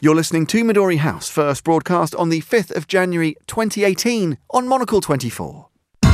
You're listening to Midori House, first broadcast on the 5th of January 2018 on Monocle 24.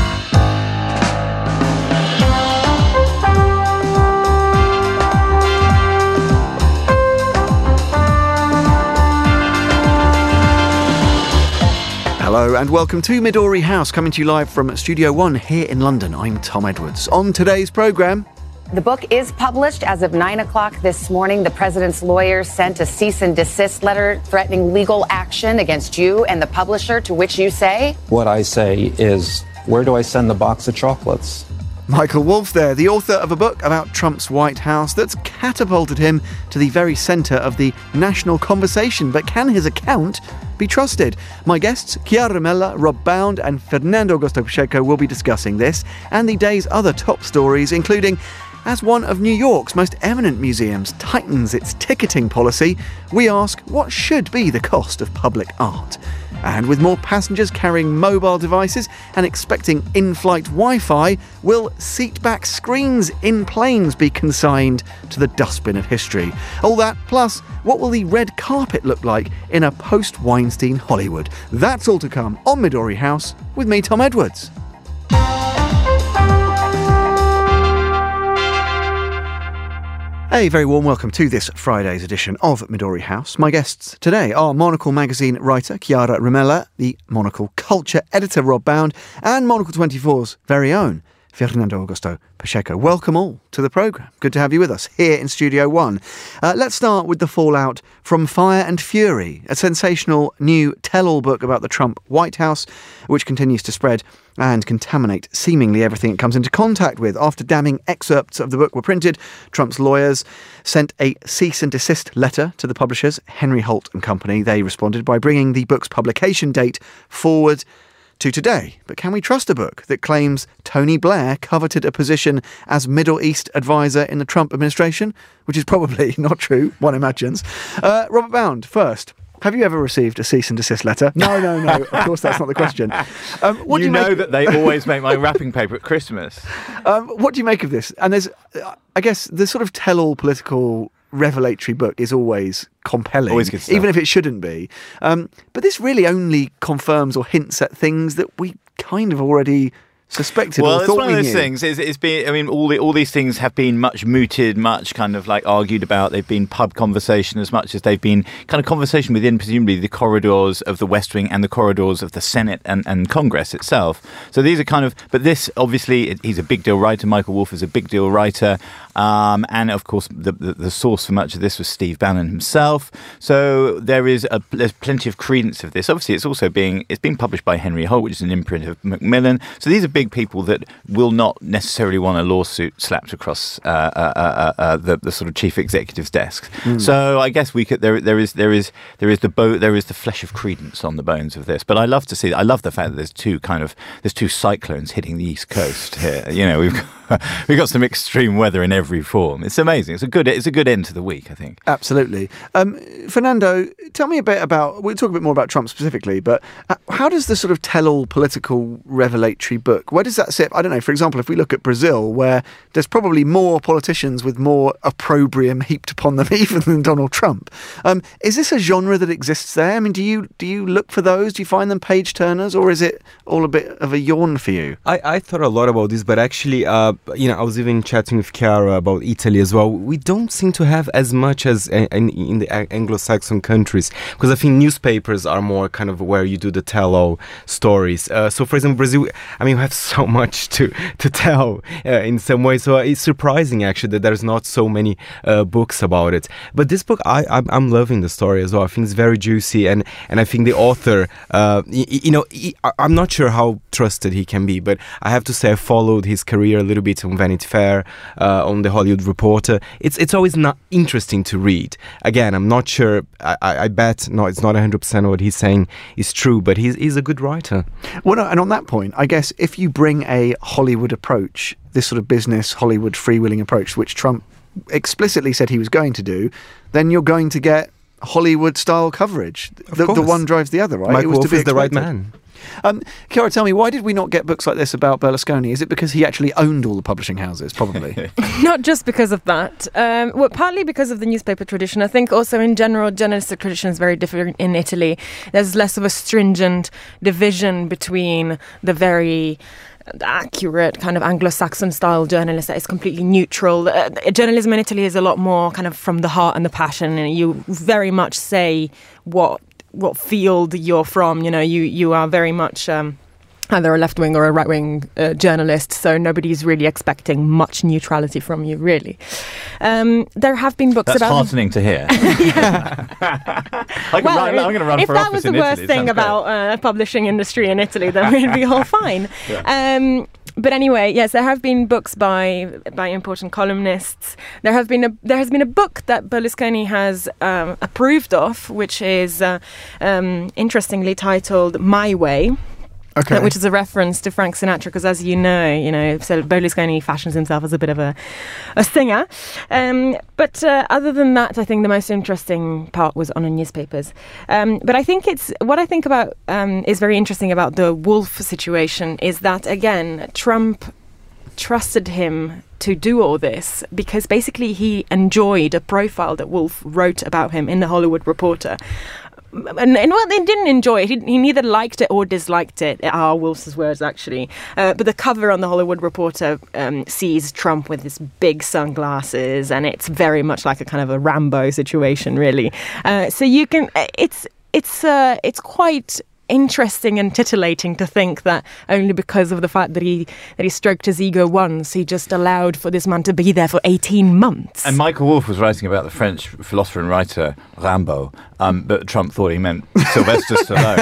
Hello and welcome to Midori House, coming to you live from Studio One here in London. I'm Tom Edwards. On today's programme... The book is published as of 9 o'clock this morning. The president's lawyers sent a cease and desist letter threatening legal action against you and the publisher, to which you say... What I say is, where do I send the box of chocolates? Michael Wolff there, the author of a book about Trump's White House that's catapulted him to the very centre of the national conversation. But can his account be trusted? My guests, Chiara Rimella, Rob Bound and Fernando Augusto Pacheco will be discussing this and the day's other top stories, including... As one of New York's most eminent museums tightens its ticketing policy, we ask what should be the cost of public art. And with more passengers carrying mobile devices and expecting in-flight Wi-Fi, will seat-back screens in planes be consigned to the dustbin of history? All that, plus, what will the red carpet look like in a post-Weinstein Hollywood? That's all to come on Midori House with me, Tom Edwards. A very warm welcome to this Friday's edition of Midori House. My guests today are Monocle magazine writer Chiara Rimella, the Monocle culture editor Rob Bound, and Monocle 24's very own Fernando Augusto Pacheco. Welcome all to the programme. Good to have you with us here in Studio One. Let's start with the fallout from Fire and Fury, a sensational new tell-all book about the Trump White House, which continues to spread and contaminate seemingly everything it comes into contact with. After damning excerpts of the book were printed, Trump's lawyers sent a cease and desist letter to the publishers, Henry Holt and Company. They responded by bringing the book's publication date forward to today. But can we trust a book that claims Tony Blair coveted a position as Middle East advisor in the Trump administration? Which is probably not true, one imagines. Robert Bound, first. Have you ever received a cease and desist letter? No. Of course, that's not the question. What do you know that they always make my wrapping paper at Christmas. What do you make of this? And there's, I guess, the sort of tell-all political revelatory book is always compelling, always good stuff, even if it shouldn't be. But this really only confirms or hints at things that we kind of already suspected or thought we knew. Well, it's one of those things. It's been. I mean, all these things have been much mooted, much kind of like argued about. They've been pub conversation as much as they've been kind of conversation within presumably the corridors of the West Wing and the corridors of the Senate and Congress itself. So these are kind of. But this obviously, he's a big deal writer. Michael Wolff is a big deal writer, and of course the source for much of this was Steve Bannon himself. So there's plenty of credence of this. Obviously, it's being published by Henry Holt, which is an imprint of Macmillan. So these are big people that will not necessarily want a lawsuit slapped across the sort of chief executive's desk. So I guess we could. There is the flesh of credence on the bones of this. But I love to see. I love the fact that there's two cyclones hitting the East Coast here. You know, we've got some extreme weather in every form. It's amazing. It's a good end to the week, I think. Absolutely. Fernando, tell me a bit about. We'll talk a bit more about Trump specifically, but how does the sort of tell-all political revelatory book? Where does that sit? I don't know. For example, if we look at Brazil, where there's probably more politicians with more opprobrium heaped upon them even than Donald Trump. Is this a genre that exists there? I mean, do you look for those? Do you find them page turners, or is it all a bit of a yawn for you? I thought a lot about this, but actually, I was even chatting with Chiara about Italy as well. We don't seem to have as much as in the Anglo-Saxon countries, because I think newspapers are more kind of where you do the tell-all stories. So, for example, Brazil, I mean, we have so much to tell in some way. So it's surprising actually that there's not so many books about it. But this book, I'm loving the story as well. I think it's very juicy, and I think the author, I'm not sure how trusted he can be, but I have to say I followed his career a little bit on Vanity Fair, on The Hollywood Reporter. It's always not interesting to read. Again, I'm not sure. I bet it's not 100% what he's saying is true, but he's a good writer. Well, no, and on that point, I guess if you bring a Hollywood approach, this sort of business Hollywood freewheeling approach, which Trump explicitly said he was going to do, then you're going to get Hollywood style coverage. The one drives the other, right? Michael Wolff is the right man. Chiara, tell me, why did we not get books like this about Berlusconi? Is it because he actually owned all the publishing houses? Probably. Not just because of that. Well, partly because of the newspaper tradition. I think also in general, journalistic tradition is very different in Italy. There's less of a stringent division between the very accurate kind of Anglo-Saxon style journalist that is completely neutral. Journalism in Italy is a lot more kind of from the heart and the passion, and you very much say what field you're from. You know, you are very much either a left-wing or a right-wing journalist, so nobody's really expecting much neutrality from you, really. There have been books That's about... That's heartening to hear. I'm going to run for office in Italy. If that was the worst thing about publishing industry in Italy, then we'd be all fine. Yeah. But anyway, yes, there have been books by important columnists. There has been a book that Berlusconi has approved of, which is interestingly titled My Way. Okay. Which is a reference to Frank Sinatra, because as you know, so Berlusconi fashions himself as a bit of a singer. But other than that, I think the most interesting part was on the newspapers. But I think what I think about is very interesting about the Wolf situation is that, again, Trump trusted him to do all this because basically he enjoyed a profile that Wolf wrote about him in the Hollywood Reporter. And well, they didn't enjoy it. He neither liked it or disliked it. Are Wolf's words, actually. But the cover on the Hollywood Reporter sees Trump with his big sunglasses, and it's very much like a kind of a Rambo situation, really. So you can. It's quite interesting and titillating to think that only because of the fact that he stroked his ego once, he just allowed for this man to be there for 18 months. And Michael Wolff was writing about the French philosopher and writer Rimbaud, but Trump thought he meant Sylvester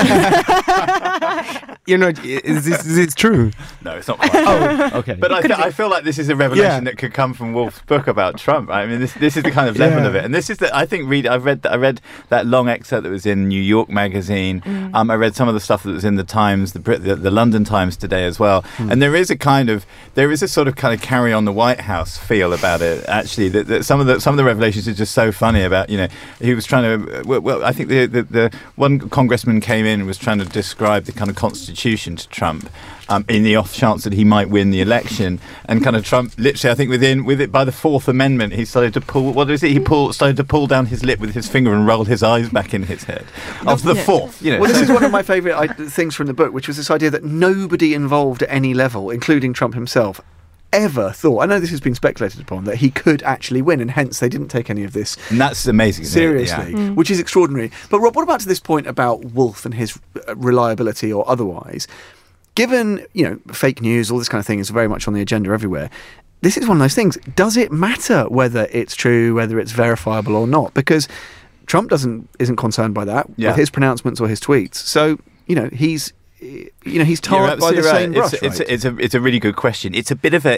Stallone. You know, is this true? No, it's not quite. Oh, okay. But I feel like this is a revelation that could come from Wolff's book about Trump. Right? I mean, this is the kind of level of it, and this is I think I read that long excerpt that was in New York Magazine. I read some of the stuff that was in the Times, the London Times today as well. And there is a sort of carry on the White House feel about it. Actually, that some of the revelations are just so funny about, you know, he was trying to. Well, I think the one congressman came in and was trying to describe the kind of constitution to Trump. In the off chance that he might win the election, and kind of Trump, literally, I think by the Fourth Amendment, he started to pull. What is it? He started to pull down his lip with his finger and rolled his eyes back in his head. After the fourth, you know. Well, this is one of my favourite things from the book, which was this idea that nobody involved at any level, including Trump himself, ever thought, I know this has been speculated upon, that he could actually win, and hence they didn't take any of this. And that's amazing, seriously, which is extraordinary. But Rob, what about to this point about Wolff and his reliability or otherwise? Given, you know, fake news, all this kind of thing is very much on the agenda everywhere. This is one of those things. Does it matter whether it's true, whether it's verifiable or not? Because Trump isn't concerned by that with his pronouncements or his tweets. So, you know, he's tarred by the same brush. It's a really good question. It's a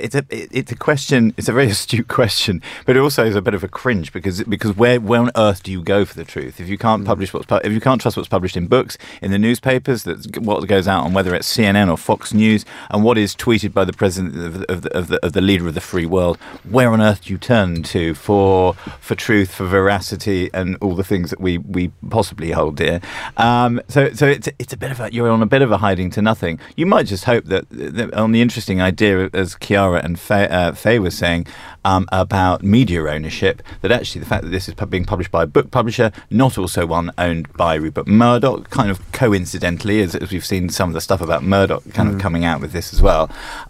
question. It's a very astute question, but it also is a bit of a cringe because where on earth do you go for the truth if you can't publish if you can't trust what's published in books, in the newspapers, that's what goes out on whether it's CNN or Fox News, and what is tweeted by the president of the leader of the free world? Where on earth do you turn to for truth, for veracity, and all the things that we possibly hold dear? So it's a bit of you're on a bit of a hiding to nothing. You might just hope that on the interesting idea, as Chiara and Faye was saying, about media ownership, that actually the fact that this is being published by a book publisher, not also one owned by Rupert Murdoch, kind of coincidentally, as we've seen some of the stuff about Murdoch kind of coming out with this as well,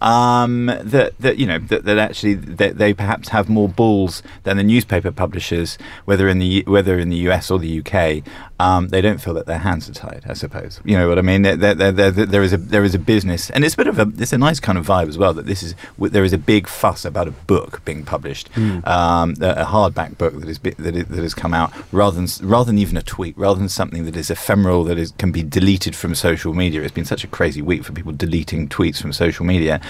that actually they perhaps have more balls than the newspaper publishers, whether in the US or the UK. They don't feel that their hands are tied, I suppose. You know what I mean? There is a business, and it's a nice kind of vibe as well, that there is a big fuss about a book being published, a hardback book that has come out, rather than even a tweet, rather than something that is ephemeral, that can be deleted from social media. It's been such a crazy week for people deleting tweets from social media.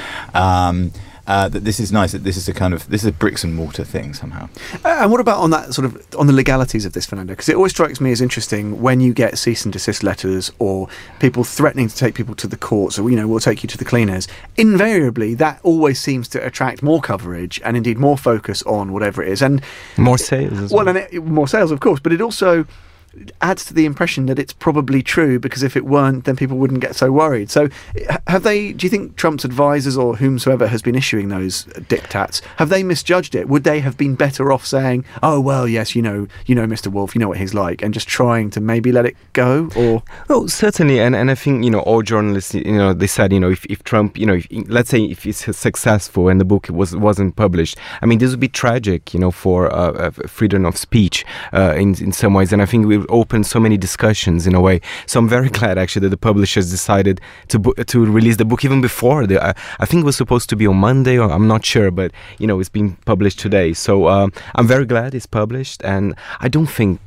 That this is nice. That this is a bricks and mortar thing somehow. And what about on the legalities of this, Fernando? Because it always strikes me as interesting when you get cease and desist letters or people threatening to take people to the courts, or we'll take you to the cleaners. Invariably, that always seems to attract more coverage and indeed more focus on whatever it is, and more sales as well. More sales, of course, but it also adds to the impression that it's probably true, because if it weren't, then people wouldn't get so worried. So do you think Trump's advisors or whomsoever has been issuing those diktats, have they misjudged it? Would they have been better off saying, oh, well, yes, you know, Mr. Wolf, you know what he's like, and just trying to maybe let it go? Or well, certainly, and I think, all journalists, they said, if Trump, let's say if he's successful and the book wasn't published, I mean, this would be tragic, for freedom of speech in some ways, and I think we've opened so many discussions in a way. So I'm very glad actually that the publishers decided to release the book even before I think it was supposed to be on Monday, or I'm not sure, but it's been published today. So I'm very glad it's published, and I don't think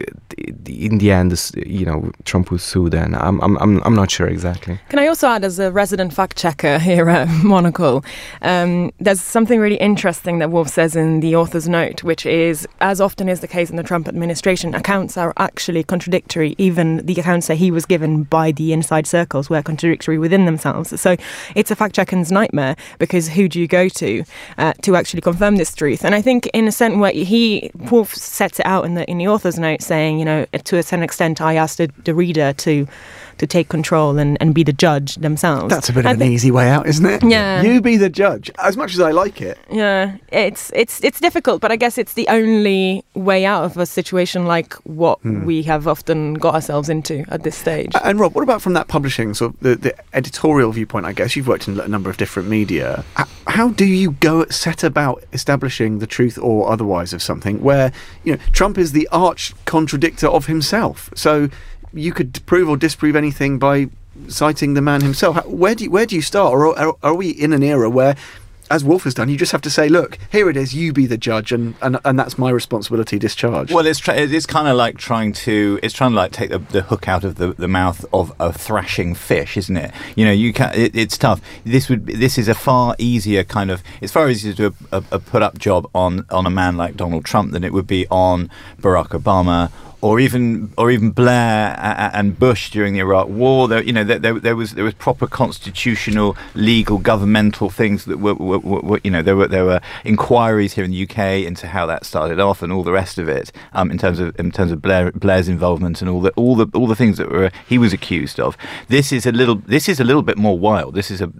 in the end, Trump will sue. Then I'm not sure exactly. Can I also add, as a resident fact checker here at Monocle, there's something really interesting that Wolf says in the author's note, which is, as often is the case in the Trump administration, accounts are actually contradictory. Even the accounts that he was given by the inside circles were contradictory within themselves. So it's a fact checker's nightmare, because who do you go to actually confirm this truth? And I think, in a sense, where Wolf sets it out in the author's note, saying, to a certain extent, I asked the reader to take control and be the judge themselves. That's a bit of an easy way out, isn't it? Yeah. You be the judge, as much as I like it. Yeah, it's difficult, but I guess it's the only way out of a situation like what we have often got ourselves into at this stage. And Rob, what about from that publishing, sort of the editorial viewpoint, I guess? You've worked in a number of different media. How do you set about establishing the truth or otherwise of something where, Trump is the arch contradictor of himself? So you could prove or disprove anything by citing the man himself. Where do you start? Or are we in an era where, as Wolf has done, you just have to say, look, here it is, you be the judge, and that's my responsibility discharged? Well, it's kind of like trying to take the hook out of the mouth of a thrashing fish, isn't it? It's tough. This is a far easier it's far easier to do a put up job on a man like Donald Trump than it would be on Barack Obama, or even Blair and Bush during the Iraq War. There was proper constitutional, legal, governmental things that were there were inquiries here in the UK into how that started off and all the rest of it, in terms of Blair's involvement and all the things that he was accused of. This is a little bit more wild. This is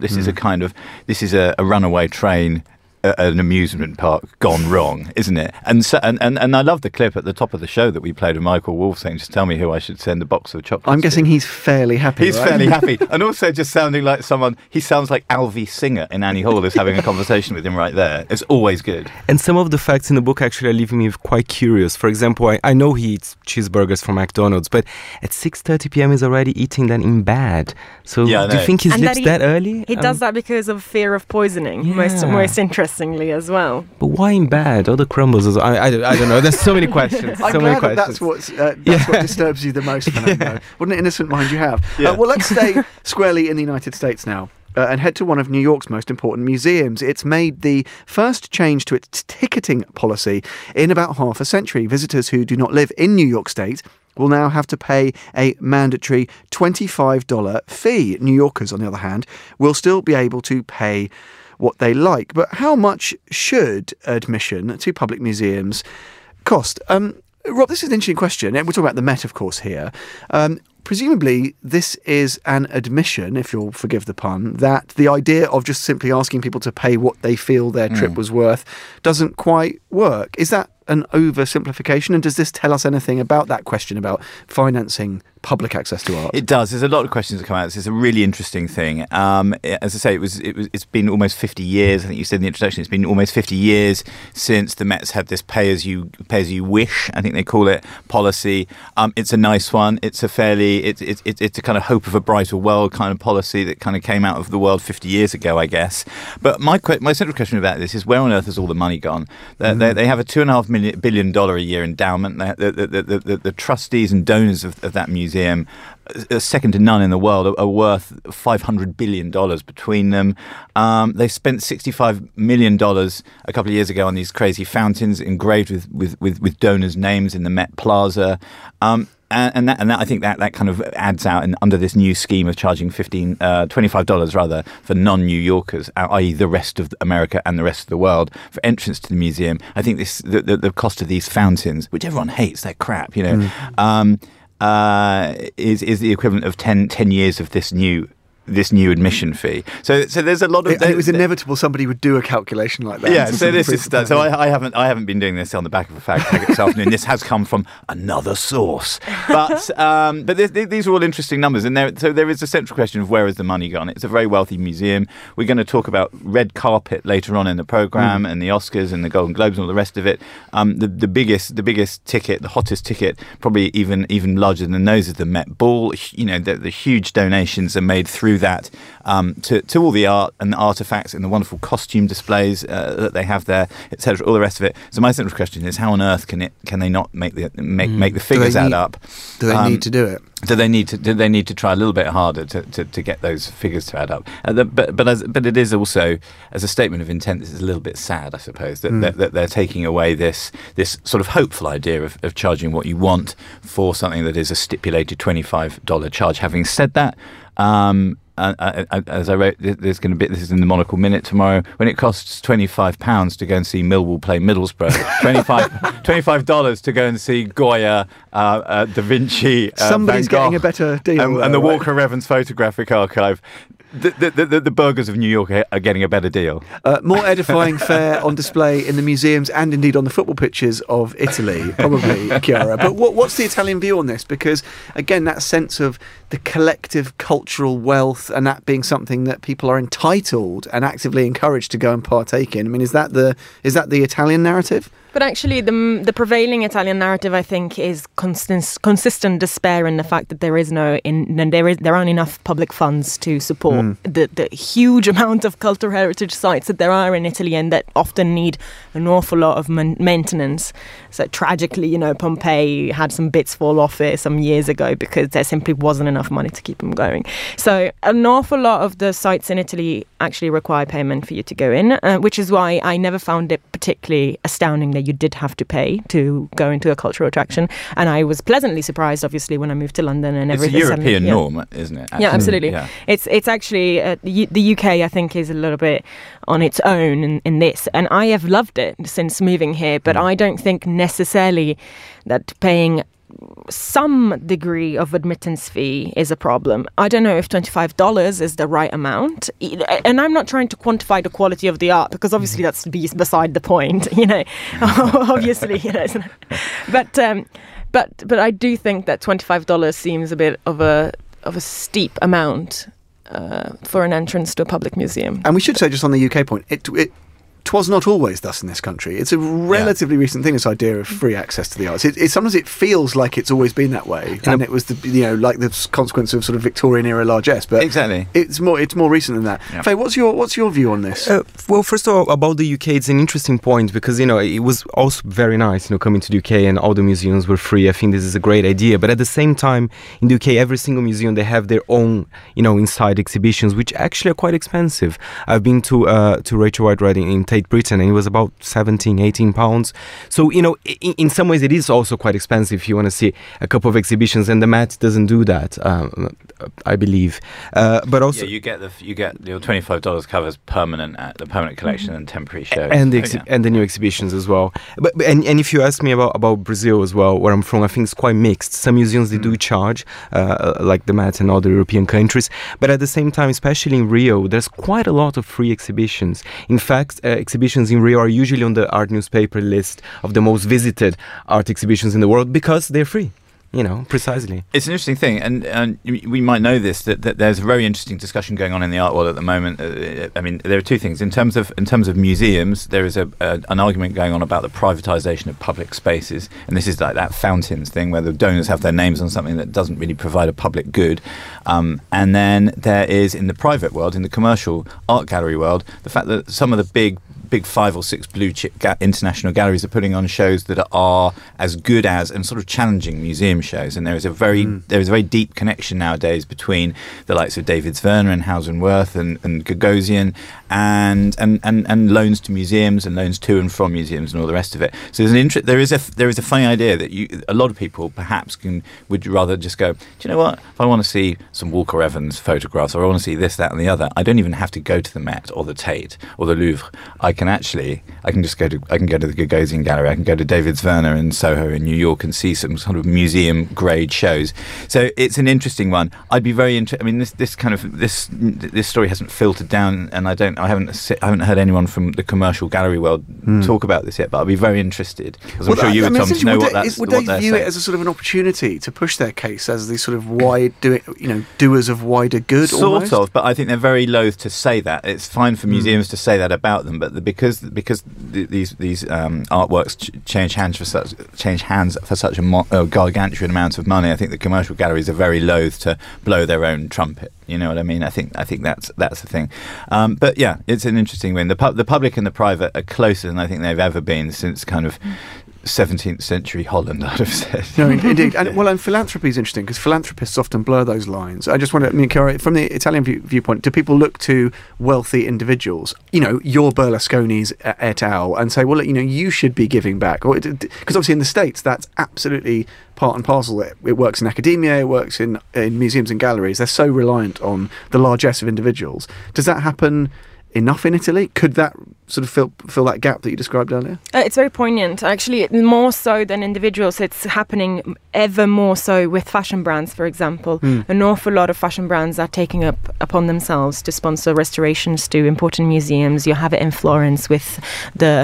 a runaway train at an amusement park gone wrong, isn't it? And so, and I love the clip at the top of the show that we played of Michael Wolff saying, just tell me who I should send a box of chocolates I'm guessing to. he's fairly happy, He's right? fairly happy. And also just sounding like he sounds like Alvy Singer in Annie Hall is having a conversation with him right there. It's always good. And some of the facts in the book actually are leaving me quite curious. For example, I know he eats cheeseburgers from McDonald's, but at 6:30 p.m. he's already eating them in bed. So do you think he sleeps that early? He does that because of fear of poisoning, most interestingly as well. But why in bed? All the crumbles. I don't know. There's so many questions. I'm glad that's what disturbs you the most, Fernando. What an innocent mind you have. Yeah. Well, let's stay squarely in the United States now. And head to one of New York's most important museums. It's made the first change to its ticketing policy in about half a century. Visitors who do not live in New York State will now have to pay a mandatory $25 fee. New Yorkers, on the other hand, will still be able to pay what they like. But how much should admission to public museums cost? Rob, this is an interesting question. We're talking about the Met, of course, here. Presumably, this is an admission, if you'll forgive the pun, that the idea of just simply asking people to pay what they feel their trip was worth doesn't quite work. Is that an oversimplification? And does this tell us anything about that question about financing public access to art? It does. There's a lot of questions that come out. It's a really interesting thing. As I say, it's been almost 50 years. I think you said in the introduction, it's been almost 50 years since the Mets had this pay as you wish, I think they call it, policy. It's a nice one. It's a kind of hope of a brighter world kind of policy that kind of came out of the world 50 years ago, I guess. But my central question about this is, where on earth has all the money gone? They have a $2.5 billion a year endowment. The trustees and donors of that museum, second to none in the world, are worth $500 billion between them. They spent $65 million a couple of years ago on these crazy fountains engraved with donors' names in the Met Plaza. And that I think that kind of adds out under this new scheme of charging $25 rather for non-New Yorkers, i.e. the rest of America and the rest of the world, for entrance to the museum. I think the cost of these fountains, which everyone hates, they're crap, is the equivalent of 10 years of this new admission fee. So there's a lot of... it was inevitable somebody would do a calculation like that. Yeah, so this is... So I haven't been doing this on the back of a fag packet this afternoon. This has come from another source. But these are all interesting numbers. And there is a central question of where has the money gone. It's a very wealthy museum. We're going to talk about red carpet later on in the programme and the Oscars and the Golden Globes and all the rest of it. The biggest ticket, the hottest ticket, probably even larger than those, is the Met Ball. The huge donations are made through that to all the art and the artifacts and the wonderful costume displays that they have there, etc. All the rest of it. So my central question is, how on earth can they not make the figures add up? Do they need to do it? Do they need to try a little bit harder to get those figures to add up? But it is also, as a statement of intent, this is a little bit sad, I suppose, that they're taking away this sort of hopeful idea of charging what you want for something that is a stipulated $25 charge. Having said that, as I wrote, this is in the Monocle Minute tomorrow. When it costs £25 to go and see Millwall play Middlesbrough, $25 to go and see Goya, Da Vinci, somebody's Van Gogh, getting a better deal, and the Walker Evans Photographic Archive. The burgers of New York are getting a better deal. More edifying fare on display in the museums and indeed on the football pitches of Italy, probably, Chiara. But what's the Italian view on this? Because, again, that sense of the collective cultural wealth and that being something that people are entitled and actively encouraged to go and partake in. I mean, is that the Italian narrative? But actually, the prevailing Italian narrative, I think, is consistent despair in the fact that there aren't enough public funds to support the huge amount of cultural heritage sites that there are in Italy, and that often need an awful lot of maintenance. So tragically, Pompeii had some bits fall off it some years ago because there simply wasn't enough money to keep them going. So an awful lot of the sites in Italy actually require payment for you to go in, which is why I never found it particularly astounding that you did have to pay to go into a cultural attraction. And I was pleasantly surprised, obviously, when I moved to London and everything. It's a European norm, isn't it? Actually? Yeah, absolutely. Yeah. It's actually, the UK, I think, is a little bit on its own in this. And I have loved it since moving here, but I don't think necessarily that paying some degree of admittance fee is a problem. I don't know if $25 is the right amount, and I'm not trying to quantify the quality of the art, because obviously that's beside the point, obviously, but I do think that $25 seems a bit of a steep amount for an entrance to a public museum. And we should say, just on the UK point, Twas not always thus in this country. It's a relatively recent thing, this idea of free access to the arts. Sometimes it feels like it's always been that way, and it was like the consequence of sort of Victorian era largesse. But exactly, it's more recent than that. Yeah. Faye, what's your view on this? Well, first of all, about the UK, it's an interesting point because it was also very nice, coming to the UK and all the museums were free. I think this is a great idea. But at the same time, in the UK, every single museum, they have their own inside exhibitions, which actually are quite expensive. I've been to Rachel White Reading in Tate Britain, and it was about £17-18. So in some ways it is also quite expensive if you want to see a couple of exhibitions, and the Met doesn't do that, I believe. But also you get your $25 covers the permanent collection and temporary shows and the new exhibitions as well. But if you ask me about Brazil as well, where I'm from, I think it's quite mixed. Some museums they do charge, like the Met and other European countries, but at the same time, especially in Rio, there's quite a lot of free exhibitions. In fact, exhibitions in Rio are usually on the art newspaper list of the most visited art exhibitions in the world because they're free. Precisely. It's an interesting thing, and we might know this, that there's a very interesting discussion going on in the art world at the moment. There are two things. In terms of museums, there is an argument going on about the privatisation of public spaces, and this is like that fountains thing where the donors have their names on something that doesn't really provide a public good. And then there is, in the private world, in the commercial art gallery world, the fact that some of the big big 5 or 6 blue chip international galleries are putting on shows that are as good as and sort of challenging museum shows. And there is a very deep connection nowadays between the likes of David Zwirner and Hauser and Wirth and Gagosian and loans to museums and loans to and from museums and all the rest of it. So there is a funny idea that a lot of people perhaps would rather just go, do you know what? If I want to see some Walker Evans photographs, or I want to see this, that, and the other, I don't even have to go to the Met or the Tate or the Louvre. I can go to the Gagosian Gallery. I can go to David Zwirner in Soho in New York and see some sort of museum grade shows. So it's an interesting one. I'd be very interested. I mean, this story hasn't filtered down, and I haven't heard anyone from the commercial gallery world talk about this yet. But I'd be very interested, because I'm sure you would, Tom, to know what that's. Would they view it as a sort of an opportunity to push their case as these sort of doers of wider good? Sort of, but I think they're very loath to say that. It's fine for museums to say that about them, but because these artworks change hands for such a gargantuan amount of money, I think the commercial galleries are very loath to blow their own trumpet. You know what I mean? I think that's the thing. But yeah, it's an interesting win. The public and the private are closer than I think they've ever been since kind of 17th century Holland, I'd have said. No, indeed. And philanthropy is interesting, because philanthropists often blur those lines. I just wonder, Chiara, from the Italian viewpoint, do people look to wealthy individuals, your Berlusconi's et al., and say, well, look, you should be giving back? Because obviously in the States, that's absolutely part and parcel. It works in academia, it works in museums and galleries. They're so reliant on the largesse of individuals. Does that happen enough in Italy? Could that sort of fill that gap that you described earlier? It's very poignant. Actually, more so than individuals, it's happening ever more so with fashion brands, for example. An awful lot of fashion brands are taking upon themselves to sponsor restorations to important museums. You have it in Florence with the,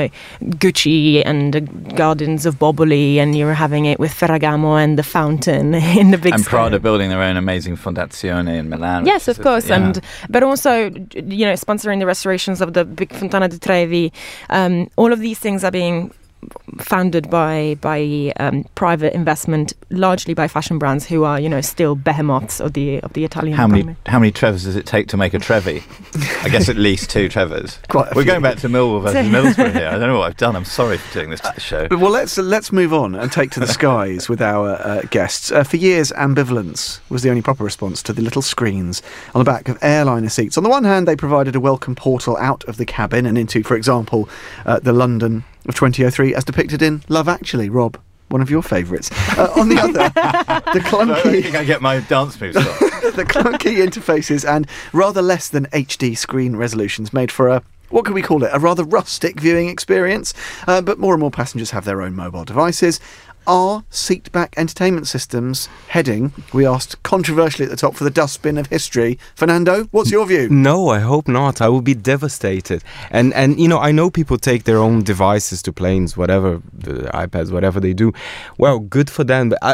Gucci and the Gardens of Boboli, and you're having it with Ferragamo and the fountain in the big And square. Prada building their own amazing Fondazione in Milan. Yes, of course. Yeah. But also, sponsoring the restorations of the big Fontana di Trevi. All of these things are being founded by private investment, largely by fashion brands who are still behemoths of the Italian economy. How many Trevors does it take to make a Trevi? I guess at least 2 Trevors. We're going back to Millwall versus Middlesbrough here. I don't know what I've done. I'm sorry for doing this to the show. Well, let's move on and take to the skies with our guests. For years, ambivalence was the only proper response to the little screens on the back of airliner seats. On the one hand, they provided a welcome portal out of the cabin and into, for example, the London of 2003, as depicted in Love Actually. Rob, one of your favourites. On the other, the clunky... I don't think I get my dance moves on. The clunky interfaces and rather less than HD screen resolutions made for a, what can we call it, a rather rustic viewing experience. But more and more passengers have their own mobile devices. Are seat-back entertainment systems heading, we asked controversially at the top, for the dustbin of history? Fernando, what's your view? No, I hope not. I would be devastated. And I know people take their own devices to planes, whatever, the iPads, whatever they do. Well, good for them. But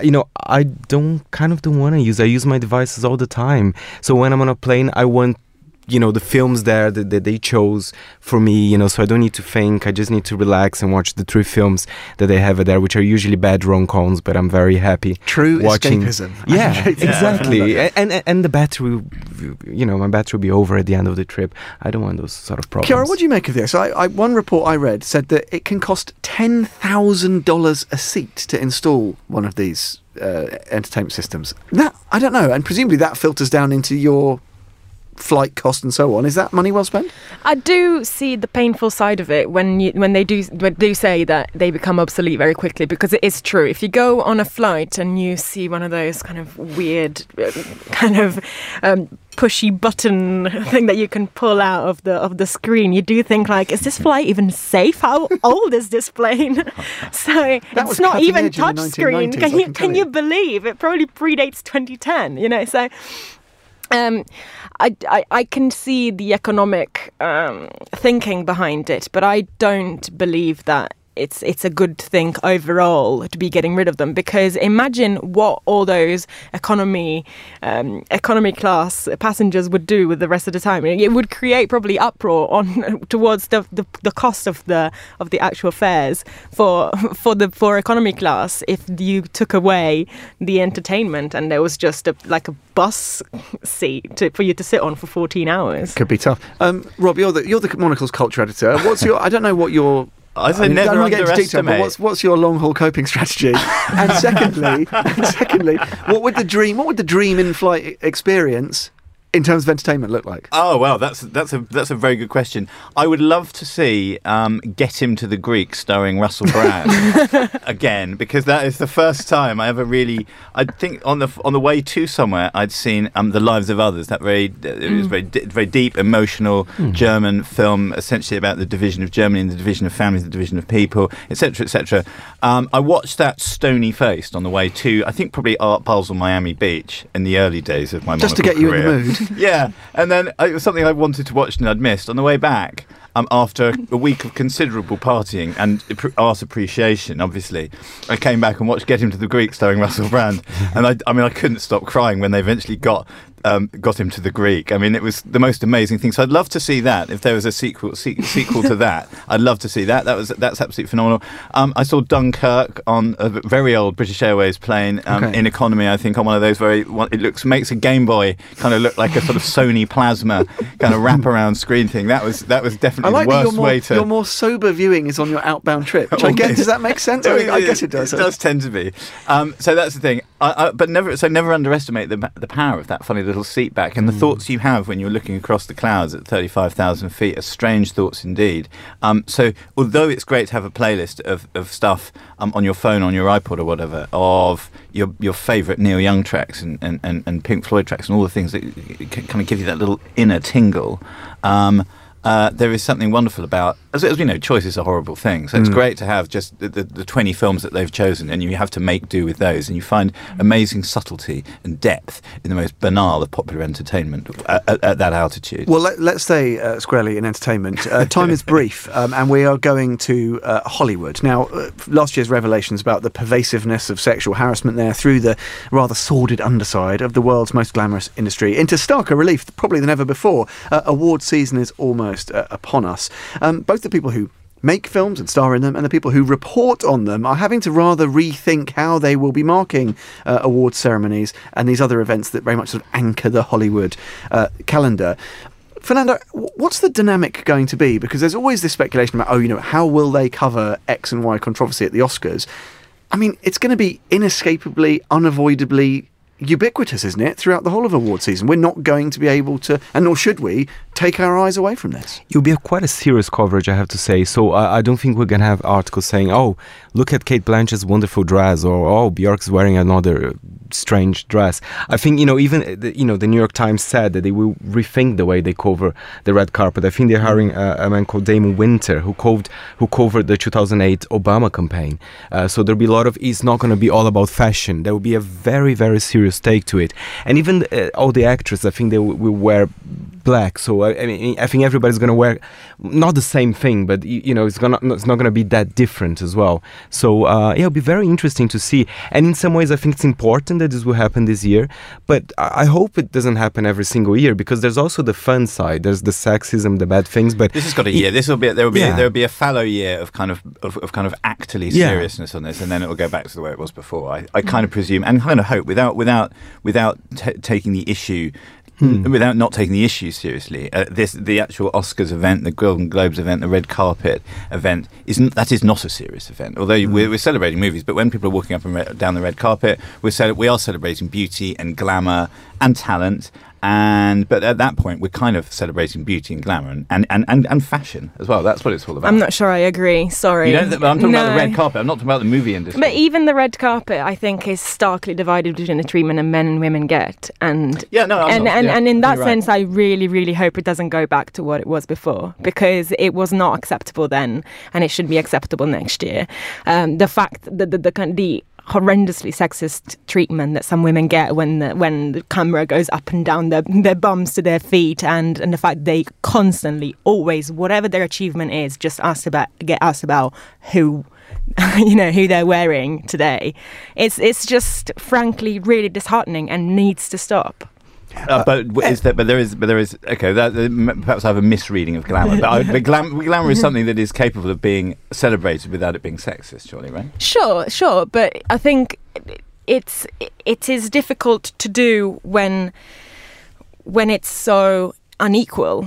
I don't want to use. I use my devices all the time. So when I'm on a plane, I want the films there that they chose for me, so I don't need to think. I just need to relax and watch the 3 films that they have there, which are usually bad rom-coms, but I'm very happy True watching. Escapism. Yeah, exactly. And the battery, my battery will be over at the end of the trip. I don't want those sort of problems. Chiara, what do you make of this? One report I read said that it can cost $10,000 a seat to install one of these entertainment systems. That, I don't know, and presumably that filters down into your flight cost and so on. Is that money well spent? I do see the painful side of it when they do say that they become obsolete very quickly, because it is true. If you go on a flight and you see one of those kind of weird pushy button thing that you can pull out of the screen, you do think, like, is this flight even safe? How old is this plane? So it's not even touch screen. Can you believe it? Probably predates 2010. So I can see the economic thinking behind it, but I don't believe that it's a good thing overall to be getting rid of them, because imagine what all those economy class passengers would do with the rest of the time. It would create probably uproar towards the cost of the actual fares for economy class if you took away the entertainment and there was just a bus seat for you to sit on for 14 hours. Could be tough. Rob, you're the Monocle's culture editor. What's your? I don't know what your. I say never underestimate. But what's your long haul coping strategy? And secondly, what would the dream in-flight experience in terms of entertainment look like? Oh well, that's a very good question. I would love to see Get Him to the Greek starring Russell Brand again, because that is the first time I ever really. I think on the way to somewhere I'd seen The Lives of Others. That it was very deep, emotional German film, essentially about the division of Germany and the division of families, the division of people, etc., etc. I watched that stony-faced on the way to, I think, probably Art Basel, Miami Beach in the early days of my just to Monocle get you career. in the mood. Yeah, and then it was something I wanted to watch and I'd missed. On the way back, after a week of considerable partying and art appreciation, obviously, I came back and watched Get Him to the Greek starring Russell Brand, and I couldn't stop crying when they eventually got him to the Greek. I mean, it was the most amazing thing. So I'd love to see that. If there was a sequel to that, I'd love to see that. That's absolutely phenomenal. I saw Dunkirk on a very old British Airways plane in economy. I think on one of those makes a Game Boy kind of look like a sort of Sony Plasma kind of wraparound screen thing. That was definitely the worst way to. Your more sober viewing is on your outbound trip. Which I guess, does that make sense? I guess it does. It does tend to be. So that's the thing. But never underestimate the power of that funny little seat back, and the thoughts you have when you're looking across the clouds at 35,000 feet are strange thoughts indeed. So although it's great to have a playlist of stuff on your phone, on your iPod or whatever, of your favourite Neil Young tracks and Pink Floyd tracks and all the things that can kind of give you that little inner tingle, there is something wonderful about, as we know, choice is a horrible thing. So it's great to have just the 20 films that they've chosen, and you have to make do with those, and you find amazing subtlety and depth in the most banal of popular entertainment at that altitude. Well, let's stay squarely in entertainment. Time is brief, and we are going to Hollywood. Now, last year's revelations about the pervasiveness of sexual harassment there through the rather sordid underside of the world's most glamorous industry into starker relief probably than ever before. Award season is almost upon us. Both the people who make films and star in them and the people who report on them are having to rather rethink how they will be marking award ceremonies and these other events that very much sort of anchor the Hollywood calendar. Fernando, what's the dynamic going to be? Because there's always this speculation about, how will they cover X and Y controversy at the Oscars? I mean, it's going to be inescapably, unavoidably ubiquitous, isn't it, throughout the whole of award season? We're not going to be able to, and nor should we, take our eyes away from this. It'll be quite a serious coverage, I have to say. So I don't think we're going to have articles saying, oh, look at Cate Blanchett's wonderful dress, or oh, Bjork's wearing another strange dress. I think, even the New York Times said that they will rethink the way they cover the red carpet. I think they're hiring a man called Damon Winter who covered the 2008 Obama campaign. So there'll be a lot of, it's not going to be all about fashion. There will be a very, very serious take to it. And even all the actors, I think they will wear black. So I think everybody's going to wear not the same thing, but it's not going to be that different as well. So it'll be very interesting to see. And in some ways, I think it's important that this will happen this year. But I hope it doesn't happen every single year, because there's also the fun side. There's the sexism, the bad things. But this has got a year. There will be a fallow year of kind of actally seriousness on this, and then it will go back to the way it was before. I kind of presume and kind of hope without taking the issue. Without not taking the issue seriously, the actual Oscars event, the Golden Globes event, the red carpet event is not a serious event. Although we're celebrating movies, but when people are walking up and down the red carpet, we are celebrating beauty and glamour and talent. But at that point, we're kind of celebrating beauty and glamour and fashion as well. That's what it's all about. I'm not sure I agree. Sorry. I'm talking about the red carpet. I'm not talking about the movie industry. But even the red carpet, I think, is starkly divided between the treatment that men and women get. And in that sense, I really, really hope it doesn't go back to what it was before, because it was not acceptable then, and it should be acceptable next year. The fact that the horrendously sexist treatment that some women get when the camera goes up and down their bums to their feet, and the fact they constantly, always, whatever their achievement is, just get asked about who who they're wearing today. It's just frankly really disheartening and needs to stop. But there is okay. Perhaps I have a misreading of glamour. But glamour is something that is capable of being celebrated without it being sexist, surely, right? Sure. But I think it is difficult to do when it's so unequal.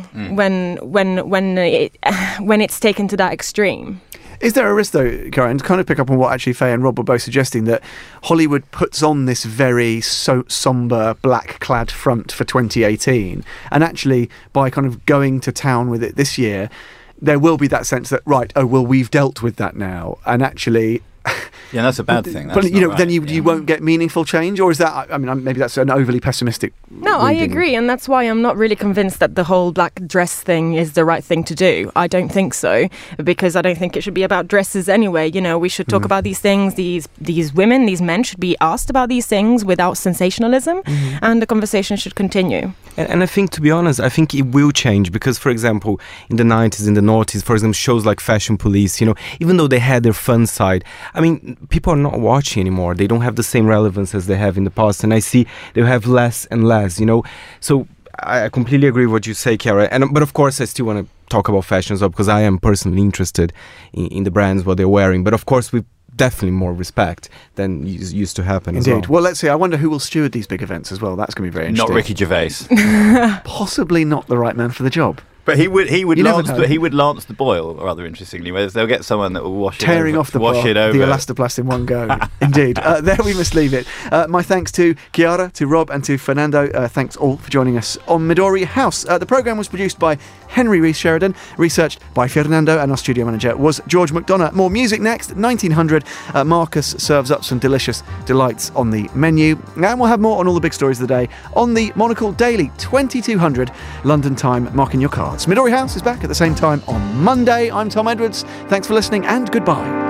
When it's taken to that extreme. Is there a risk, though, Karen, to kind of pick up on what actually Faye and Rob were both suggesting, that Hollywood puts on this very sombre, black-clad front for 2018, and actually, by kind of going to town with it this year, there will be that sense that, right, we've dealt with that now, and actually... Yeah, that's a bad thing. But then you won't get meaningful change, or is that? I mean, maybe that's an overly pessimistic. No, I agree, and that's why I'm not really convinced that the whole black dress thing is the right thing to do. I don't think so, because I don't think it should be about dresses anyway. We should talk about these things. These women, these men should be asked about these things without sensationalism, and the conversation should continue. And I think, to be honest, I think it will change because, for example, in the 90s, in the noughties, for example, shows like Fashion Police, even though they had their fun side, I mean, people are not watching anymore. They don't have the same relevance as they have in the past, and I see they have less and less, So I completely agree with what you say, Chiara. But of course, I still want to talk about fashion as well, because I am personally interested in the brands, what they're wearing. But of course, with definitely more respect than used to happen. Indeed. As well. Let's see. I wonder who will steward these big events as well. That's going to be very interesting. Not Ricky Gervais. Possibly not the right man for the job. But he would lance the boil, rather interestingly. Whereas they'll get someone that will wash it over. The elastoplast in one go. Indeed. There we must leave it. My thanks to Chiara, to Rob, and to Fernando. Thanks all for joining us on Midori House. The programme was produced by Henry Rees Sheridan, researched by Fernando, and our studio manager was George McDonough. More music next, 1900. Marcus serves up some delicious delights on the menu. And we'll have more on all the big stories of the day on the Monocle Daily, 2200 London time. Marking your cards. Midori House is back at the same time on Monday. I'm Tom Edwards. Thanks for listening and goodbye.